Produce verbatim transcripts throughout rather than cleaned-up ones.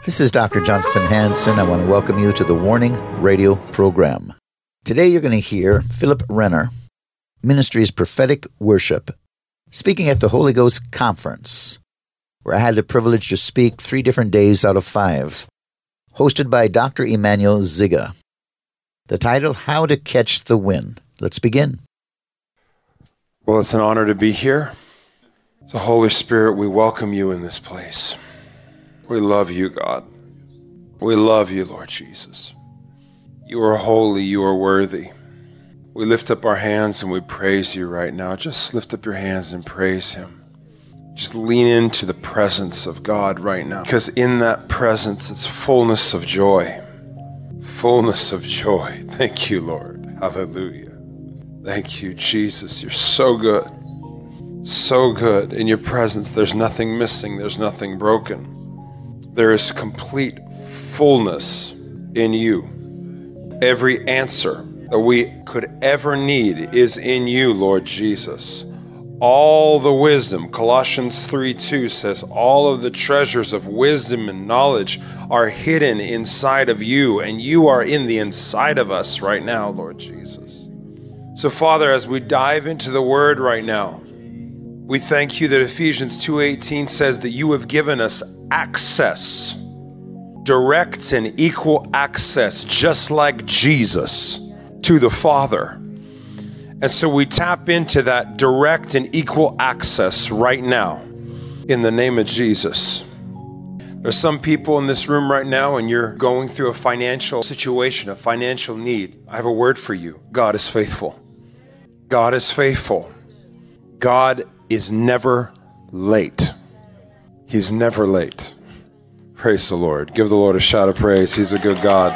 This is Doctor Jonathan Hansen. I want to welcome you to the Warning Radio program. Today you're going to hear Philip Renner, Ministries Prophetic Worship, speaking at the Holy Ghost Conference, where I had the privilege to speak three different days out of five, hosted by Doctor Emmanuel Ziga. The title, How to Catch the Wind. Let's begin. Well, it's an honor to be here. So, Holy Spirit, we welcome you in this place. We love you, God. We love you, Lord Jesus. You are holy, you are worthy. We lift up our hands and we praise you right now. Just lift up your hands and praise him. Just lean into the presence of God right now. Because in that presence, it's fullness of joy. Fullness of joy. Thank you, Lord. Hallelujah. Thank you, Jesus. You're so good. So good. In your presence, there's nothing missing. There's nothing broken. There is complete fullness in you. Every answer that we could ever need is in you, Lord Jesus. All the wisdom, Colossians three two says, all of the treasures of wisdom and knowledge are hidden inside of you, and you are in the inside of us right now, Lord Jesus. So, Father, as we dive into the Word right now, we thank you that Ephesians two eighteen says that you have given us access, direct and equal access, just like Jesus, to the Father. And so we tap into that direct and equal access right now in the name of Jesus. There's some people in this room right now and you're going through a financial situation, a financial need. I have a word for you. God is faithful. God is faithful. God is never late. He's never late. Praise the Lord. Give the Lord a shout of praise. He's a good God.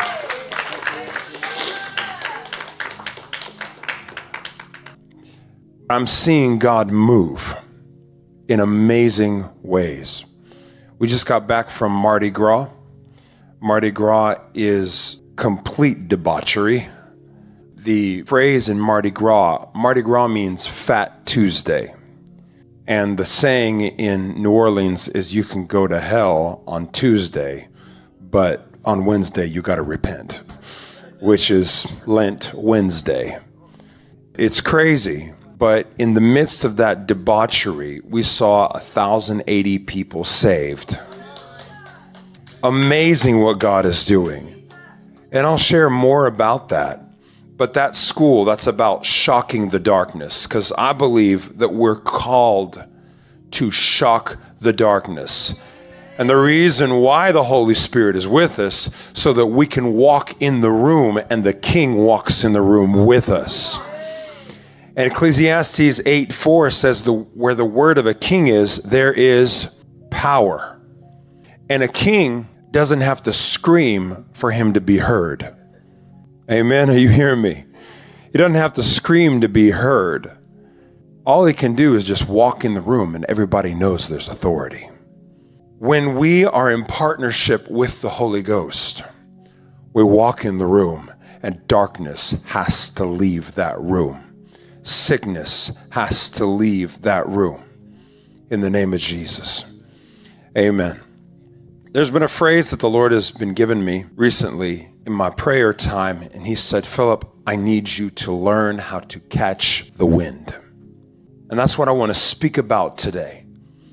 I'm seeing God move in amazing ways. We just got back from Mardi Gras. Mardi Gras is complete debauchery. The phrase in Mardi Gras, Mardi Gras means Fat Tuesday. And the saying in New Orleans is you can go to hell on Tuesday, but on Wednesday you got to repent, which is Lent Wednesday. It's crazy, but in the midst of that debauchery, we saw one thousand eighty people saved. Amazing what God is doing. And I'll share more about that. But that school, that's about shocking the darkness, because I believe that we're called to shock the darkness. And the reason why the Holy Spirit is with us, so that we can walk in the room and the King walks in the room with us. And Ecclesiastes eight four says, the, where the word of a king is, there is power. And a king doesn't have to scream for him to be heard. Amen. Are you hearing me? He doesn't have to scream to be heard. All he can do is just walk in the room and everybody knows there's authority. When we are in partnership with the Holy Ghost, we walk in the room and darkness has to leave that room. Sickness has to leave that room. In the name of Jesus. Amen. There's been a phrase that the Lord has been giving me recently in my prayer time, and he said, Philip, I need you to learn how to catch the wind. And that's what I want to speak about today,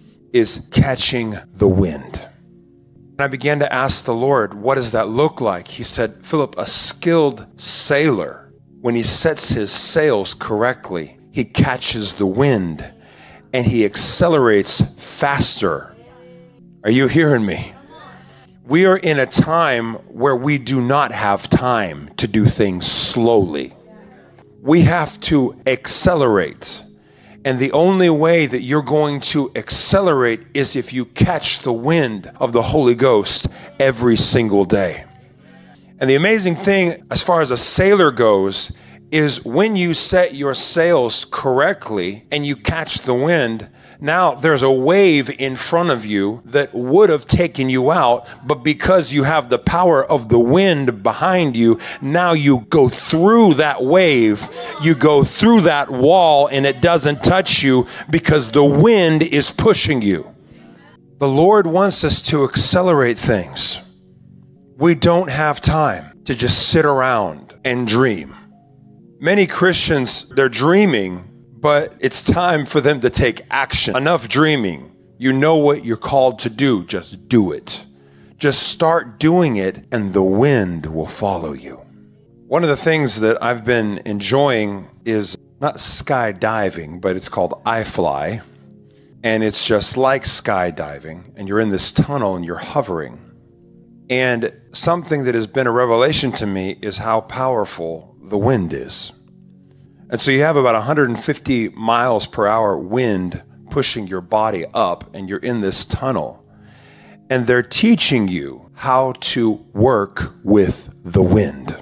is catching the wind. And I began to ask the Lord, what does that look like? He said, Philip, a skilled sailor, when he sets his sails correctly, he catches the wind and he accelerates faster. Are you hearing me? We are in a time where we do not have time to do things slowly. We have to accelerate. And the only way that you're going to accelerate is if you catch the wind of the Holy Ghost every single day. And the amazing thing, as far as a sailor goes, is when you set your sails correctly and you catch the wind, now there's a wave in front of you that would have taken you out, but because you have the power of the wind behind you, now you go through that wave, you go through that wall, and it doesn't touch you because the wind is pushing you. The Lord wants us to accelerate things. We don't have time to just sit around and dream. Many Christians, they're dreaming, but it's time for them to take action. Enough dreaming. You know what you're called to do. Just do it. Just start doing it, and the wind will follow you. One of the things that I've been enjoying is not skydiving, but it's called iFly. And it's just like skydiving, and you're in this tunnel and you're hovering. And something that has been a revelation to me is how powerful the wind is. And so you have about one hundred fifty miles per hour wind pushing your body up, and you're in this tunnel. And they're teaching you how to work with the wind.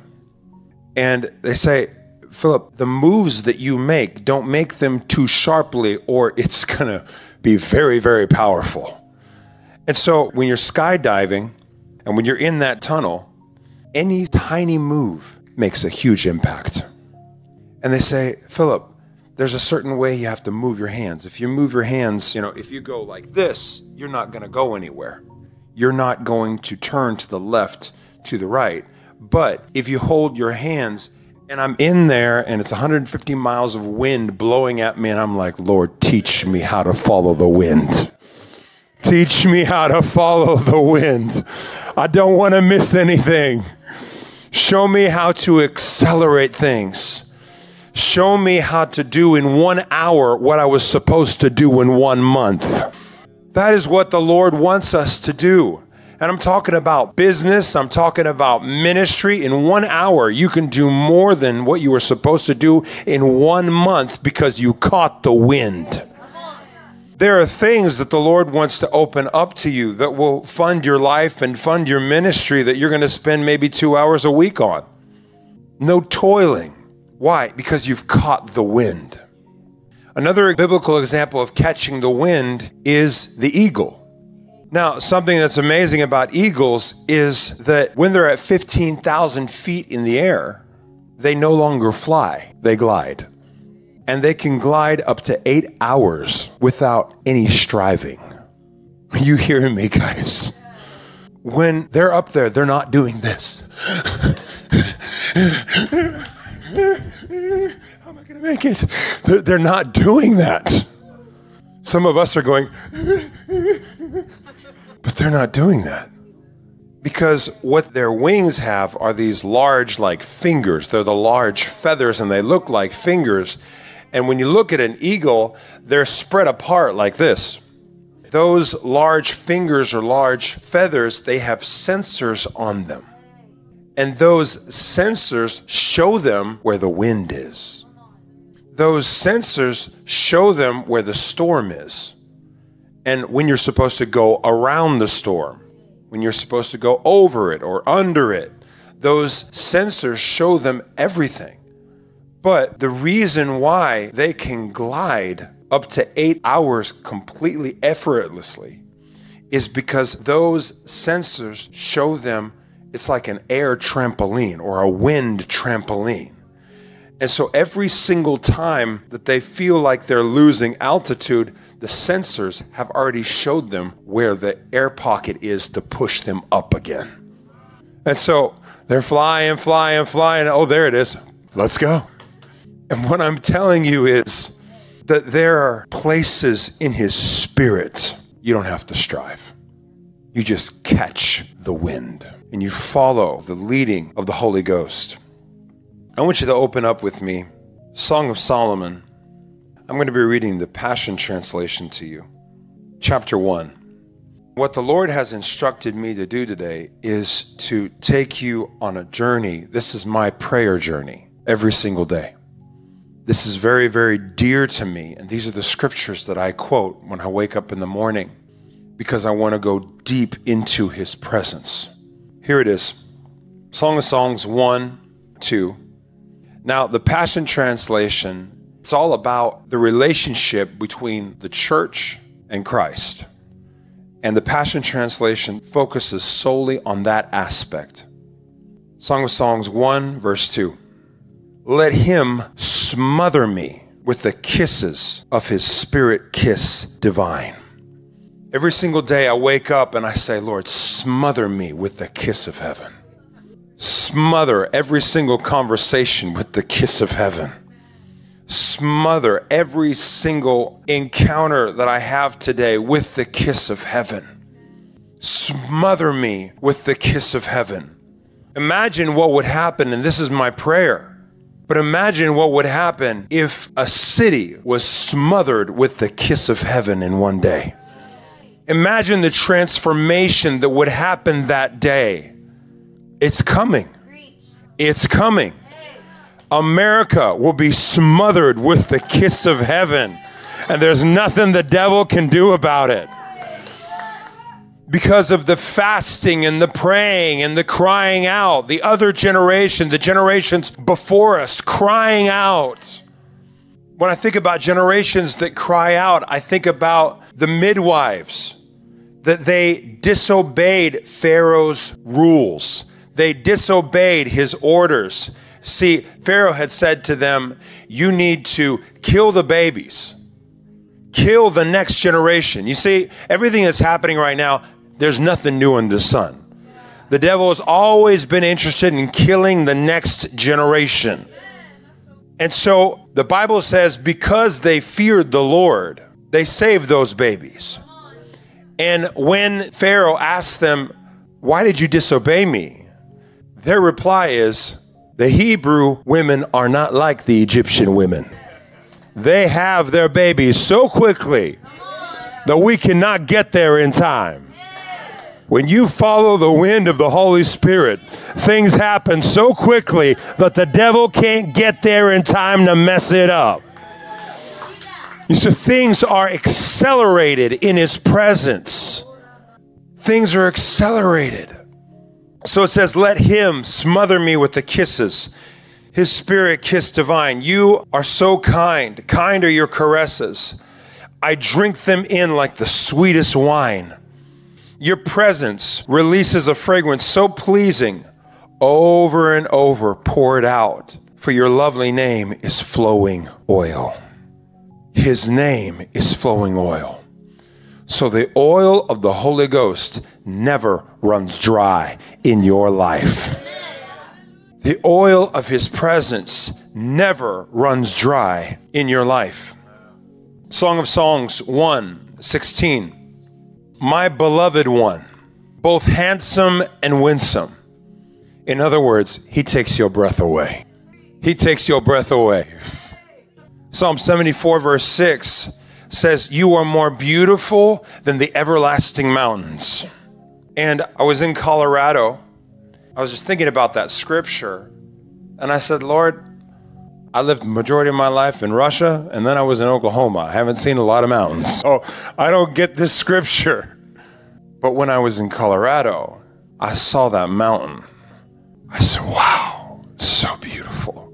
And they say, Philip, the moves that you make, don't make them too sharply or it's going to be very, very powerful. And so when you're skydiving and when you're in that tunnel, any tiny move makes a huge impact. And they say, Philip, there's a certain way you have to move your hands. If you move your hands, you know, if you go like this, you're not going to go anywhere. You're not going to turn to the left, to the right. But if you hold your hands, and I'm in there and it's one hundred fifty miles of wind blowing at me, and I'm like, Lord, teach me how to follow the wind. Teach me how to follow the wind. I don't want to miss anything. Show me how to accelerate things. Show me how to do in one hour what I was supposed to do in one month. That is what the Lord wants us to do. And I'm talking about business. I'm talking about ministry. In one hour, you can do more than what you were supposed to do in one month because you caught the wind. There are things that the Lord wants to open up to you that will fund your life and fund your ministry that you're going to spend maybe two hours a week on. No toiling. Why? Because you've caught the wind. Another biblical example of catching the wind is the eagle. Now, something that's amazing about eagles is that when they're at fifteen thousand feet in the air, they no longer fly, they glide. And they can glide up to eight hours without any striving. Are you hearing me, guys? When they're up there, they're not doing this. How am I going to make it? They're, they're not doing that. Some of us are going, but they're not doing that. Because what their wings have are these large, like fingers. They're the large feathers, and they look like fingers. And when you look at an eagle, they're spread apart like this. Those large fingers or large feathers, they have sensors on them. And those sensors show them where the wind is. Those sensors show them where the storm is. And when you're supposed to go around the storm, when you're supposed to go over it or under it, those sensors show them everything. But the reason why they can glide up to eight hours completely effortlessly is because those sensors show them it's like an air trampoline or a wind trampoline. And so every single time that they feel like they're losing altitude, the sensors have already showed them where the air pocket is to push them up again. And so they're flying, flying, flying. Oh, there it is. Let's go. And what I'm telling you is that there are places in his spirit you don't have to strive. You just catch the wind and you follow the leading of the Holy Ghost. I want you to open up with me Song of Solomon. I'm going to be reading the Passion Translation to you. Chapter one. What the Lord has instructed me to do today is to take you on a journey. This is my prayer journey every single day. This is very, very dear to me. And these are the scriptures that I quote when I wake up in the morning because I want to go deep into his presence. Here it is. Song of Songs one, two. Now, the Passion Translation, it's all about the relationship between the church and Christ. And the Passion Translation focuses solely on that aspect. Song of Songs one, verse two. Let him smother me with the kisses of his spirit kiss divine. Every single day I wake up and I say, Lord, smother me with the kiss of heaven. Smother every single conversation with the kiss of heaven. Smother every single encounter that I have today with the kiss of heaven. Smother me with the kiss of heaven. Imagine what would happen, and this is my prayer, but imagine what would happen if a city was smothered with the kiss of heaven in one day. Imagine the transformation that would happen that day. It's coming. It's coming. America will be smothered with the kiss of heaven, and there's nothing the devil can do about it. Because of the fasting and the praying and the crying out, the other generation, the generations before us crying out. When I think about generations that cry out, I think about the midwives, that they disobeyed Pharaoh's rules. They disobeyed his orders. See, Pharaoh had said to them, you need to kill the babies, kill the next generation. You see, everything that's happening right now, there's nothing new under the sun. The devil has always been interested in killing the next generation. And so the Bible says because they feared the Lord, they saved those babies. And when Pharaoh asked them, why did you disobey me? Their reply is, the Hebrew women are not like the Egyptian women. They have their babies so quickly that we cannot get there in time. When you follow the wind of the Holy Spirit, things happen so quickly that the devil can't get there in time to mess it up. So things are accelerated in his presence. Things are accelerated. So it says, let him smother me with the kisses, his spirit kiss divine. You are so kind. Kind are your caresses. I drink them in like the sweetest wine. Your presence releases a fragrance so pleasing, over and over poured out. For your lovely name is flowing oil. His name is flowing oil. So the oil of the Holy Ghost never runs dry in your life. The oil of his presence never runs dry in your life. Song of Songs one sixteen. My beloved one, both handsome and winsome. In other words, he takes your breath away. He takes your breath away. Psalm seventy-four verse six says, you are more beautiful than the everlasting mountains. And I was in Colorado. I was just thinking about that scripture. And I said, Lord, I lived the majority of my life in Russia, and then I was in Oklahoma. I haven't seen a lot of mountains. So I don't get this scripture. But when I was in Colorado, I saw that mountain. I said, wow, it's so beautiful.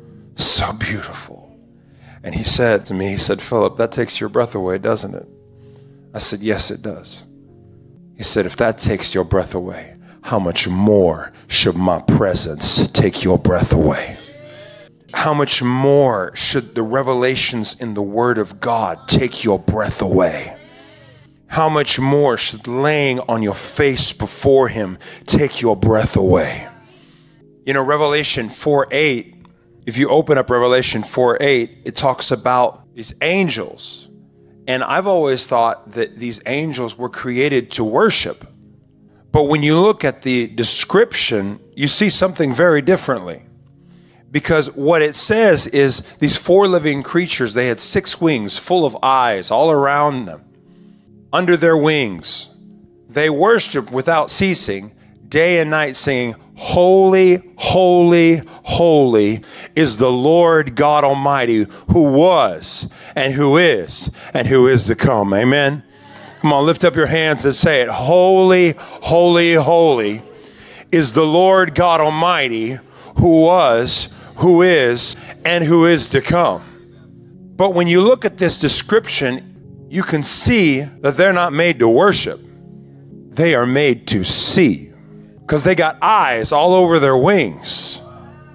So beautiful. And he said to me, he said, Philip, that takes your breath away, doesn't it? I said, yes, it does. He said, if that takes your breath away, how much more should my presence take your breath away? How much more should the revelations in the Word of God take your breath away? How much more should laying on your face before him take your breath away? You know, Revelation four eight, if you open up Revelation four eight, it talks about these angels. And I've always thought that these angels were created to worship. But when you look at the description, you see something very differently. Because what it says is these four living creatures, they had six wings full of eyes all around them. Under their wings, they worshiped without ceasing, day and night, singing, holy, holy, holy is the Lord God Almighty, who was and who is and who is to come. Amen. Come on, lift up your hands and say it. Holy, holy, holy is the Lord God Almighty, who was, who is, and who is to come. But when you look at this description, you can see that they're not made to worship. They are made to see, because they got eyes all over their wings.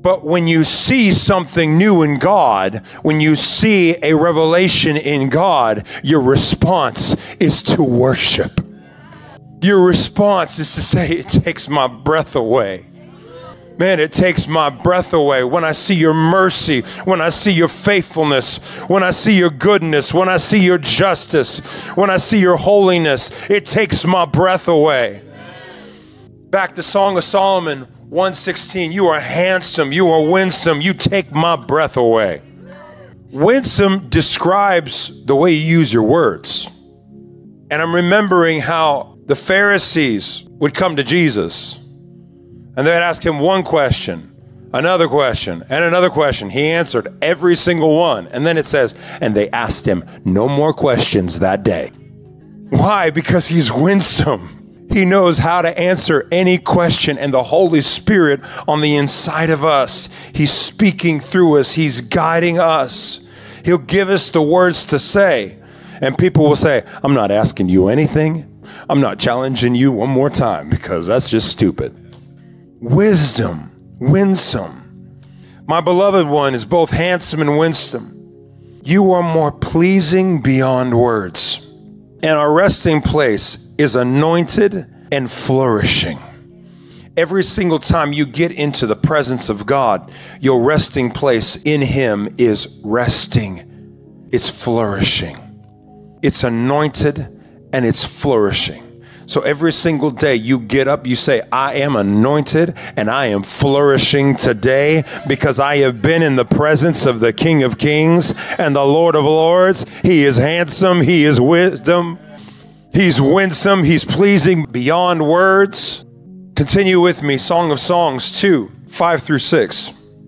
But when you see something new in God, when you see a revelation in God, your response is to worship. Your response is to say, it takes my breath away. Man, it takes my breath away when I see your mercy, when I see your faithfulness, when I see your goodness, when I see your justice, when I see your holiness. It takes my breath away. Back to Song of Solomon one sixteen, you are handsome, you are winsome, you take my breath away. Winsome describes the way you use your words. And I'm remembering how the Pharisees would come to Jesus and they'd ask him one question, another question, and another question. He answered every single one. And then it says, and they asked him no more questions that day. Why? Because he's winsome. He knows how to answer any question, and the Holy Spirit on the inside of us, he's speaking through us. He's guiding us. He'll give us the words to say. And people will say, I'm not asking you anything. I'm not challenging you one more time because that's just stupid. Wisdom, winsome. My beloved one is both handsome and winsome. You are more pleasing beyond words. And our resting place is anointed and flourishing. Every single time you get into the presence of God, your resting place in him is resting. It's flourishing. It's anointed and it's flourishing. So every single day you get up, you say, I am anointed and I am flourishing today because I have been in the presence of the King of Kings and the Lord of Lords. He is handsome. He is wisdom. He's winsome. He's pleasing beyond words. Continue with me. Song of Songs two, five through six.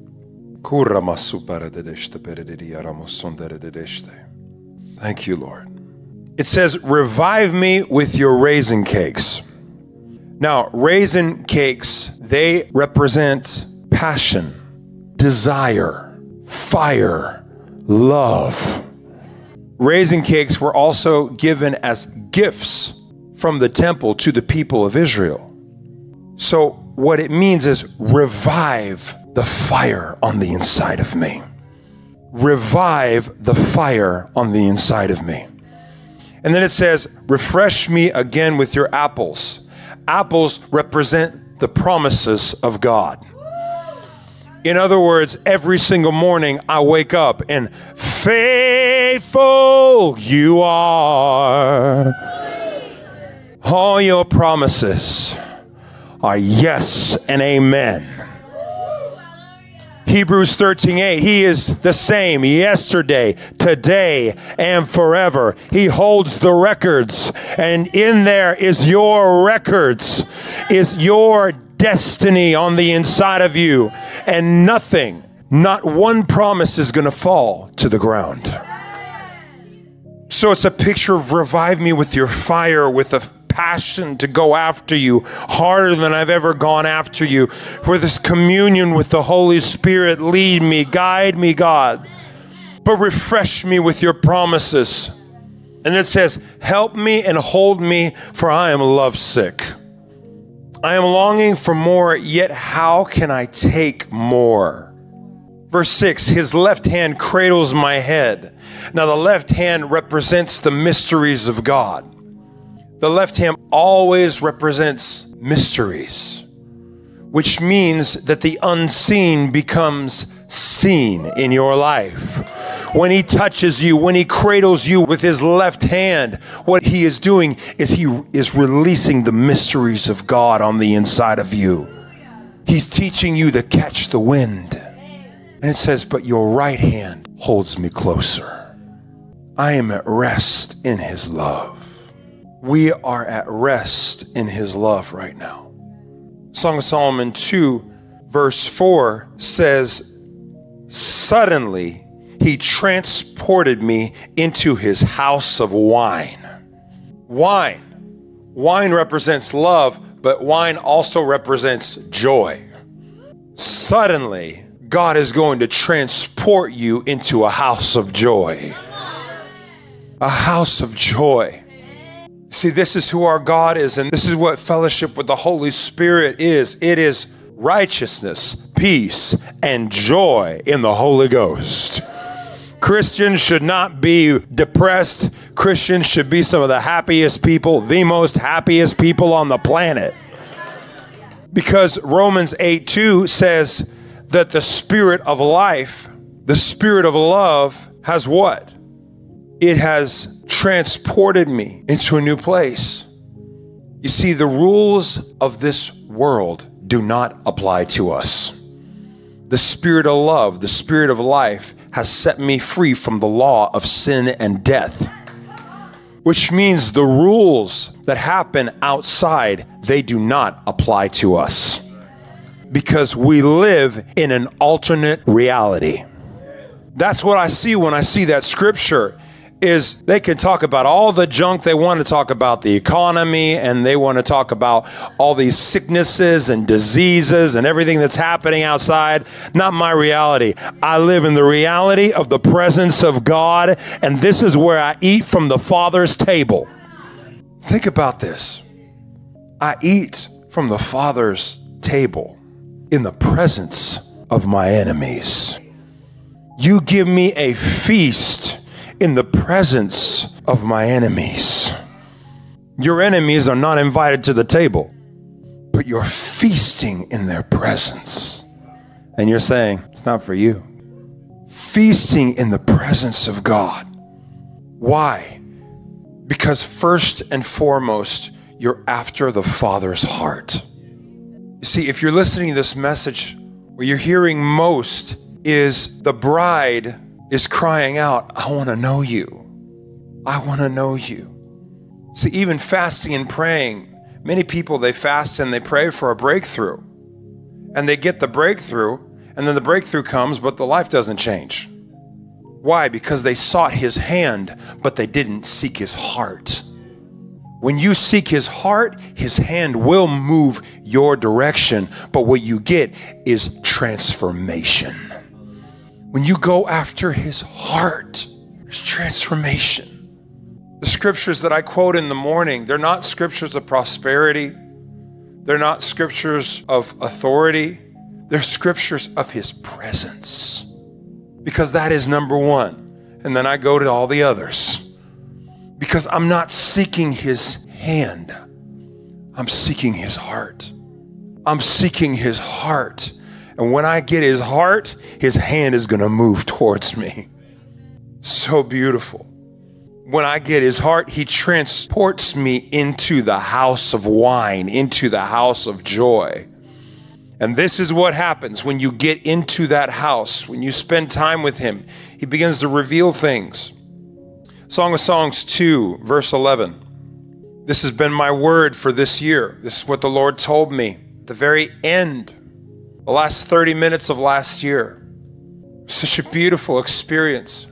Thank you, Lord. It says, revive me with your raisin cakes. Now, raisin cakes, they represent passion, desire, fire, love. Raisin cakes were also given as gifts from the temple to the people of Israel. So what it means is revive the fire on the inside of me. Revive the fire on the inside of me. And then it says, refresh me again with your apples. Apples represent the promises of God. In other words, every single morning I wake up and faithful you are. All your promises are yes and amen. Hebrews thirteen eight, he is the same yesterday, today, and forever. He holds the records, and in there is your records, is your destiny on the inside of you, and nothing, not one promise is going to fall to the ground. So it's a picture of revive me with your fire, with a passion to go after you harder than I've ever gone after you. For this communion with the Holy Spirit, lead me, guide me, God. But refresh me with your promises. And it says, help me and hold me, for I am lovesick. I am longing for more, yet how can I take more? Verse six, his left hand cradles my head. Now the left hand represents the mysteries of God. The left hand always represents mysteries, which means that the unseen becomes seen in your life. When he touches you, when he cradles you with his left hand, what he is doing is he is releasing the mysteries of God on the inside of you. He's teaching you to catch the wind. And it says, but your right hand holds me closer. I am at rest in his love. We are at rest in his love right now. Song of Solomon two, verse four says, suddenly he transported me into his house of wine. Wine. Wine represents love, but wine also represents joy. Suddenly, God is going to transport you into a house of joy. A house of joy. See, this is who our God is, and this is what fellowship with the Holy Spirit is. It is righteousness, peace, and joy in the Holy Ghost. Christians should not be depressed. Christians should be some of the happiest people, the most happiest people on the planet. Because Romans eight two says that the spirit of life, the spirit of love has what? It has transported me into a new place. You see, the rules of this world do not apply to us. The spirit of love, the spirit of life has set me free from the law of sin and death, which means the rules that happen outside, they do not apply to us because we live in an alternate reality. That's what I see when I see that scripture. Is they can talk about all the junk they want to talk about, the economy, and they want to talk about all these sicknesses and diseases and everything that's happening outside. Not my reality. I live in the reality of the presence of God, and this is where I eat from the Father's table. Think about this. I eat from the Father's table in the presence of my enemies. You give me a feast in the presence of my enemies. Your enemies are not invited to the table, but you're feasting in their presence. And you're saying, it's not for you. Feasting in the presence of God. Why? Because first and foremost, you're after the Father's heart. You see, if you're listening to this message, what you're hearing most is the bride is crying out, I want to know you. I want to know you. See, even fasting and praying, many people, they fast and they pray for a breakthrough. And they get the breakthrough, and then the breakthrough comes, but the life doesn't change. Why? Because they sought his hand, but they didn't seek his heart. When you seek his heart, his hand will move your direction, but what you get is transformation. When you go after his heart, there's transformation. The scriptures that I quote in the morning, they're not scriptures of prosperity. They're not scriptures of authority. They're scriptures of his presence. Because that is number one. And then I go to all the others. Because I'm not seeking his hand. I'm seeking his heart. I'm seeking his heart. And when I get his heart, his hand is going to move towards me. So beautiful. When I get his heart, he transports me into the house of wine, into the house of joy. And this is what happens when you get into that house, when you spend time with him, he begins to reveal things. Song of Songs two, verse eleven. This has been my word for this year. This is what the Lord told me at the very end. The last thirty minutes of last year. Such a beautiful experience.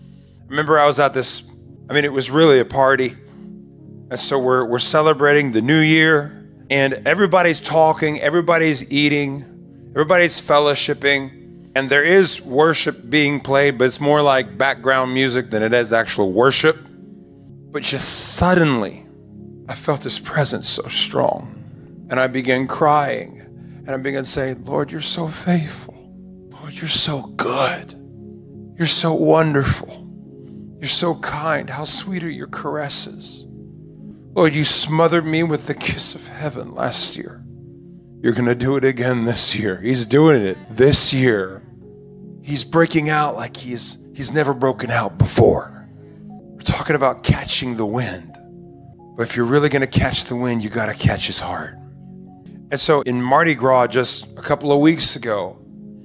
I remember I was at this, I mean, it was really a party. And so we're, we're celebrating the new year, and everybody's talking, everybody's eating, everybody's fellowshipping, and there is worship being played, but it's more like background music than it is actual worship. But just suddenly, I felt his presence so strong, and I began crying. And I began to say, Lord, you're so faithful. Lord, you're so good. You're so wonderful. You're so kind. How sweet are your caresses. Lord, you smothered me with the kiss of heaven last year. You're going to do it again this year. He's doing it this year. He's breaking out like he's, he's never broken out before. We're talking about catching the wind. But if you're really going to catch the wind, you got to catch his heart. And so in Mardi Gras just a couple of weeks ago,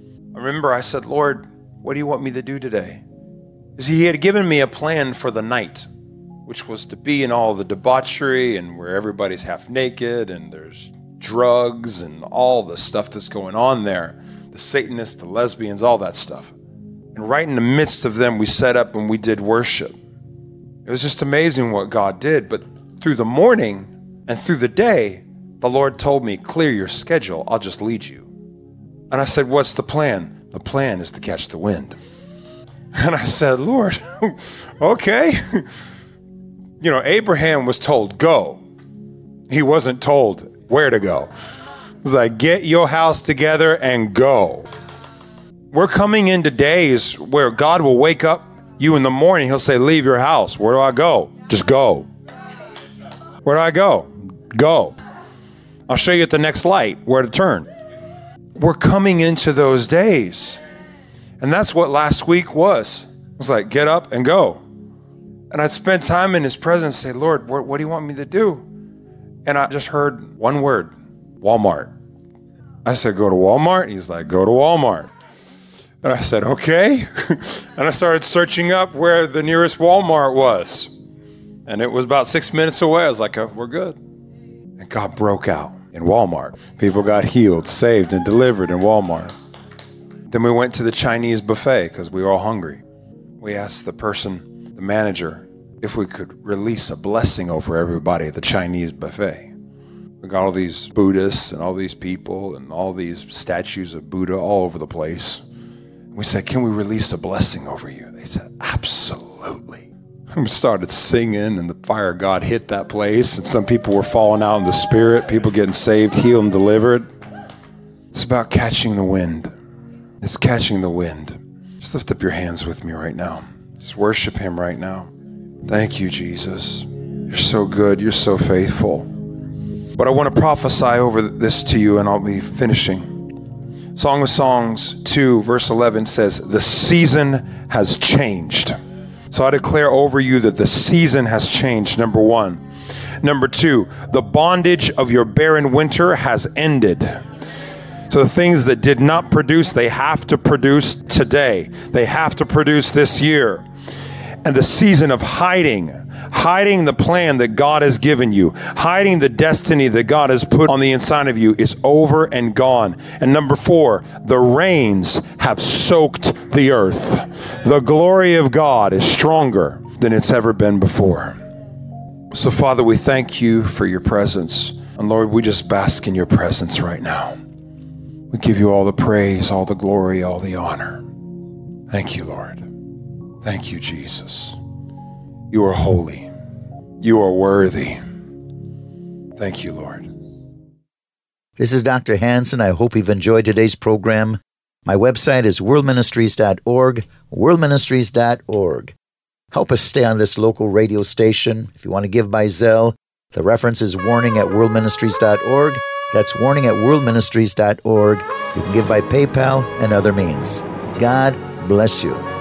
I remember I said, Lord, what do you want me to do today? Because he had given me a plan for the night, which was to be in all the debauchery and where everybody's half naked and there's drugs and all the stuff that's going on there, the Satanists, the lesbians, all that stuff. And right in the midst of them, we set up and we did worship. It was just amazing what God did. But through the morning and through the day, the Lord told me, clear your schedule, I'll just lead you. And I said, what's the plan? The plan is to catch the wind. And I said, Lord, okay. You know, Abraham was told, go. He wasn't told where to go. It's like, get your house together and go. We're coming into days where God will wake up you in the morning. He'll say, leave your house. Where do I go? Just go. Where do I go? Go. I'll show you at the next light where to turn. We're coming into those days. And that's what last week was. It was like, get up and go. And I'd spend time in his presence and say, Lord, what, what do you want me to do? And I just heard one word, Walmart. I said, go to Walmart? He's like, go to Walmart. And I said, okay. And I started searching up where the nearest Walmart was. And it was about six minutes away. I was like, oh, we're good. And God broke out in Walmart. People got healed, saved, and delivered in Walmart. Then we went to the Chinese buffet because we were all hungry. We asked the person, the manager, if we could release a blessing over everybody at the Chinese buffet. We got all these Buddhists and all these people and all these statues of Buddha all over the place. We said, can we release a blessing over you? They said, absolutely. We started singing, and the fire of God hit that place, and some people were falling out in the spirit, people getting saved, healed, and delivered. It's about catching the wind. It's catching the wind. Just lift up your hands with me right now. Just worship him right now. Thank you, Jesus. You're so good. You're so faithful. But I want to prophesy over this to you, and I'll be finishing. Song of Songs two, verse eleven says, the season has changed. So I declare over you that the season has changed, number one. Number two, the bondage of your barren winter has ended. So the things that did not produce, they have to produce today. They have to produce this year. And the season of hiding, hiding the plan that God has given you, hiding the destiny that God has put on the inside of you is over and gone. And number four, the rains have soaked the earth. The glory of God is stronger than it's ever been before. So Father, we thank you for your presence. And Lord, we just bask in your presence right now. We give you all the praise, all the glory, all the honor. Thank you, Lord. Thank you, Jesus. You are holy. You are worthy. Thank you, Lord. This is Doctor Hansen. I hope you've enjoyed today's program. My website is world ministries dot org, world ministries dot org. Help us stay on this local radio station. If you want to give by Zelle, the reference is warning at world ministries dot org. That's warning at world ministries dot org. You can give by PayPal and other means. God bless you.